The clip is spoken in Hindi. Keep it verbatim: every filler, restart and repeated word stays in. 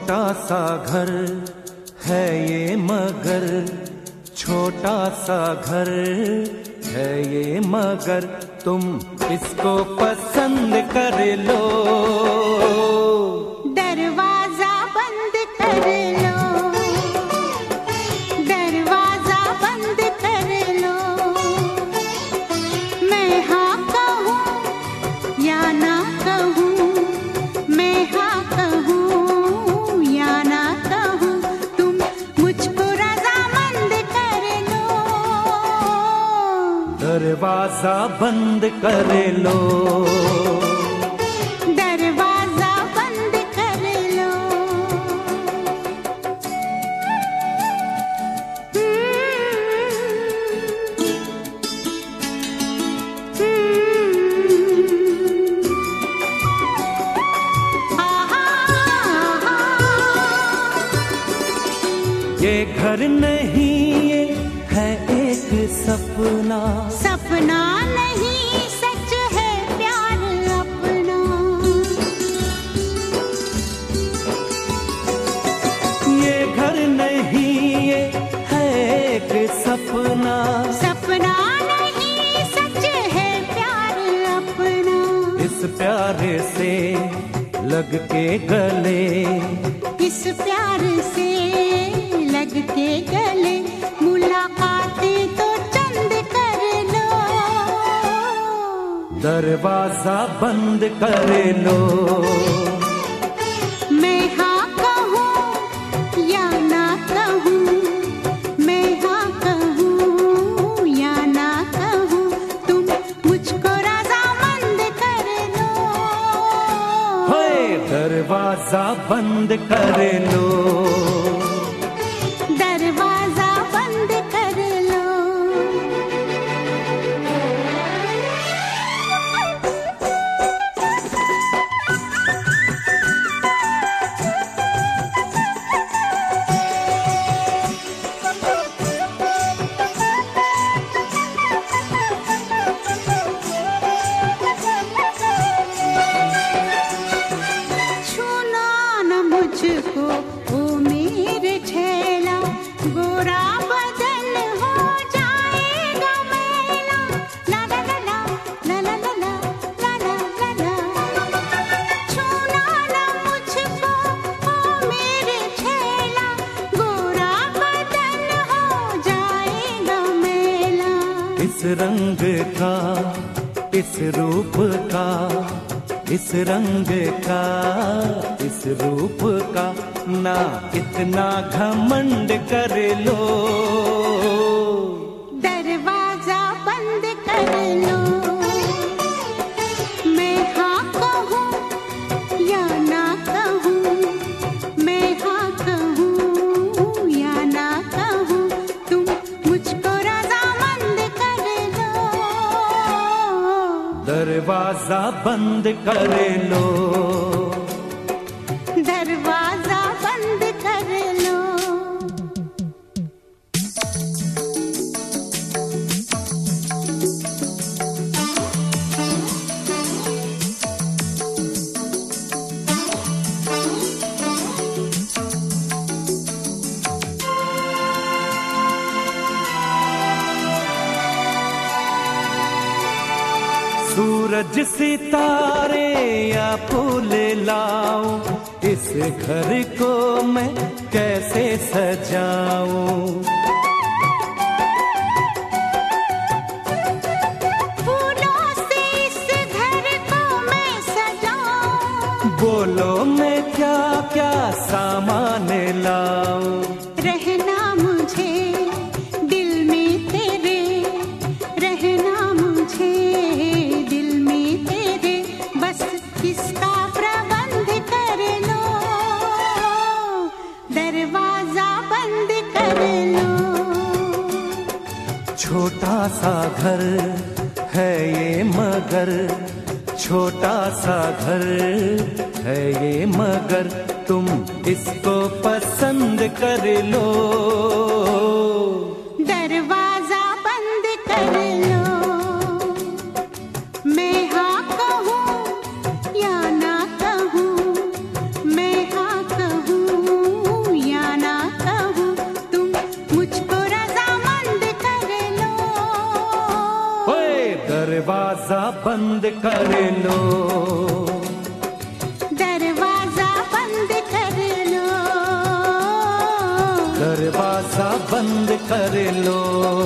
छोटा सा घर है ये मगर, छोटा सा घर है ये मगर, तुम इसको पसंद कर लो। दरवाजा बंद कर लो, दरवाजा बंद कर लो। मैं हाँ कहूँ या ना कहूँ, मैं हाँ कहूँ या ना कहूँ, तुम मुझको रज़ामंद कर लो। दरवाजा बंद कर लो, दरवाजा बंद कर लो। ये घर नहीं ये है एक सपना, सपना नहीं सच है प्यार अपना। ये घर नहीं ये है एक सपना, सपना नहीं सच है प्यार अपना। इस प्यारे से लग के गले, इस प्यार से लग के गले, मुलाकातें तो चंद कर लो। दरवाजा बंद कर लो। मैं हाँ कहूँ या ना कहूँ, मैं हाँ कहूँ या ना कहूँ, तुम मुझको रज़ामंद कर लो। होए दरवाजा बंद कर लो, दरवाजा बंद कर लो। छूना न मुझको ओ मेरे छेला, गोरा बदन हो जाएगा मैला। ला ला ला ला ला ला ला ला ला ला ला। छूना न मुझको ओ मेरे छेला, गोरा बदन हो जाएगा मैला। इस रंग का इस रूप का, इस रंग का इस रूप का, ना इतना घमंड कर लो। दरवाजा बंद कर लो। मैं हाँ कहूँ या ना कहूँ, मैं हाँ कहूँ या ना कहूँ, तुम मुझको रज़ामंद कर लो। दरवाजा बंद कर लो, दरवाजा बंद कर लो। सूरज सितारे या फूल लाऊं, इस घर को मैं कैसे सजाऊं। फूलों से इस घर को मैं सजाऊं, बोलो मैं क्या क्या सामान लाऊं। रहना मुझे दिल में तेरे, रहना मुझे दिल में तेरे, बस इसका प्रबंध कर लो। दरवाजा बंद कर लो। छोटा सा घर है ये मगर, छोटा सा घर है ये मगर, तुम इसको पसंद कर लो। दरवाजा बंद कर लो। मैं हाँ कहूँ या ना कहूँ, मैं हाँ कहूँ दरवाजा बंद कर लो, दरवाजा बंद कर लो, दरवाजा बंद कर लो।